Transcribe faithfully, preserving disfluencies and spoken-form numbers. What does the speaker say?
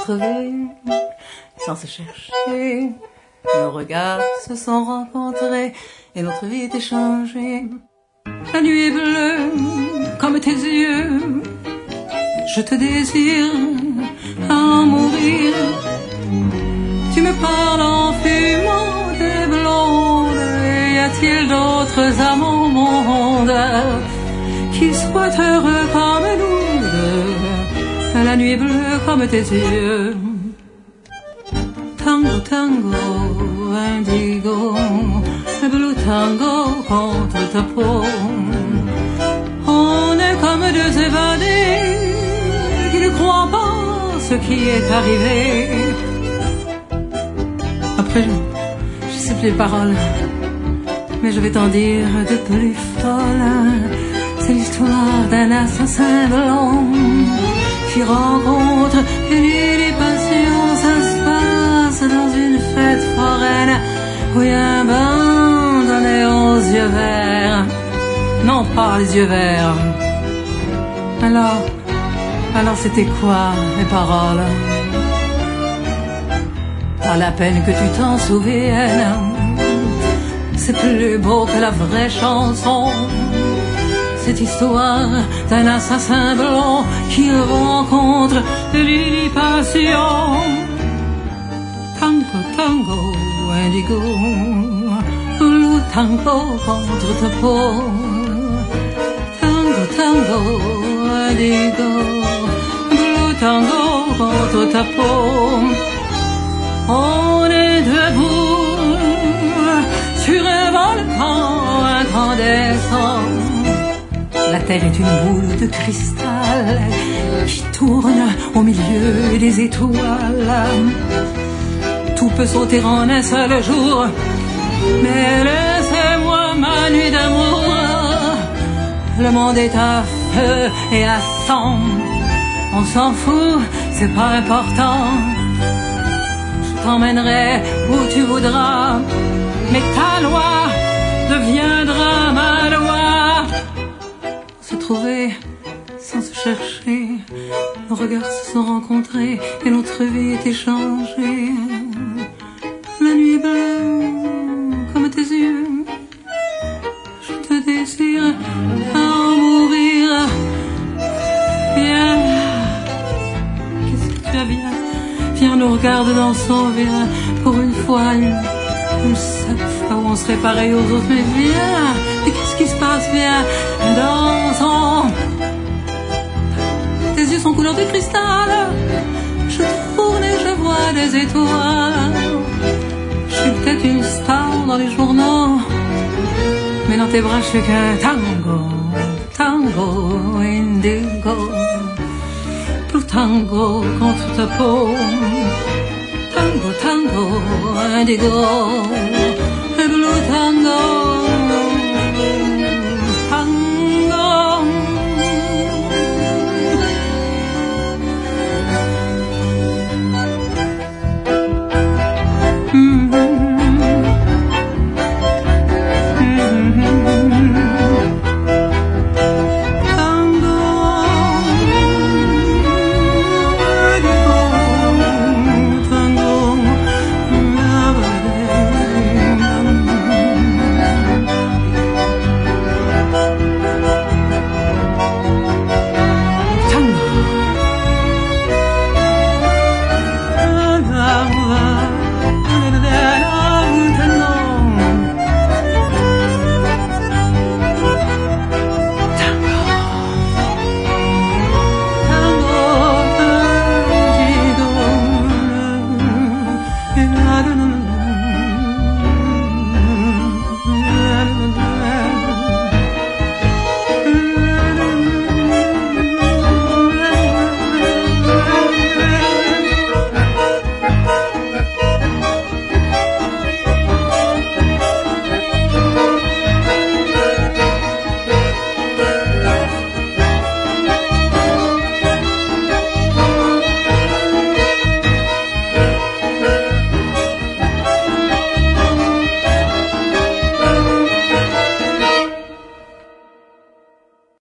autre vie, sans se chercher. Nos regards se sont rencontrés et notre vie est échangée. La nuit est bleue comme tes yeux, je te désire à en mourir. Tu me parles en fumant des blondes, y a-t-il d'autres amants au monde qui soient heureux comme nous deux? La nuit est bleue comme tes yeux. Tango, tango, indigo, le bleu tango contre ta peau. On est comme deux évadés qui ne croient pas ce qui est arrivé. Après, je, je sais plus les paroles, mais je vais t'en dire de plus folle. C'est l'histoire d'un assassin blond qui rencontre une passion. Ça se passe dans une fête foraine où il y a un bandonné aux yeux verts. Non, pas les yeux verts. Alors, alors c'était quoi les paroles? Pas la peine que tu t'en souviennes, c'est plus beau que la vraie chanson. Cette histoire d'un assassin blond qui rencontre l'une passion. Tango, tango, indigo, le tango contre ta peau. Tango, tango, indigo, le tango contre ta peau. On est debout sur un volcan incandescent. La terre est une boule de cristal qui tourne au milieu des étoiles. Tout peut sauter en un seul jour, mais laissez-moi ma nuit d'amour. Le monde est à feu et à sang, on s'en fout, c'est pas important. Je t'emmènerai où tu voudras, mais ta loi deviendra ma loi. Se trouver sans se chercher, nos regards se sont rencontrés et notre vie est échangée. La nuit est bleue comme tes yeux, je te désire à en mourir. Viens, qu'est-ce que tu as, viens, viens nous regarde dansons, viens, pour une fois, une, une seule fois où on serait pareil aux autres, mais viens, mais qu'est-ce qui se passe, viens, dansons. Tes yeux sont couleur de cristal, je tourne et je vois des étoiles. Je suis peut-être une star dans les journaux, mais dans tes bras je suis qu'un tango, tango, indigo, tout tango contre ta peau. Tango, tango, indigo.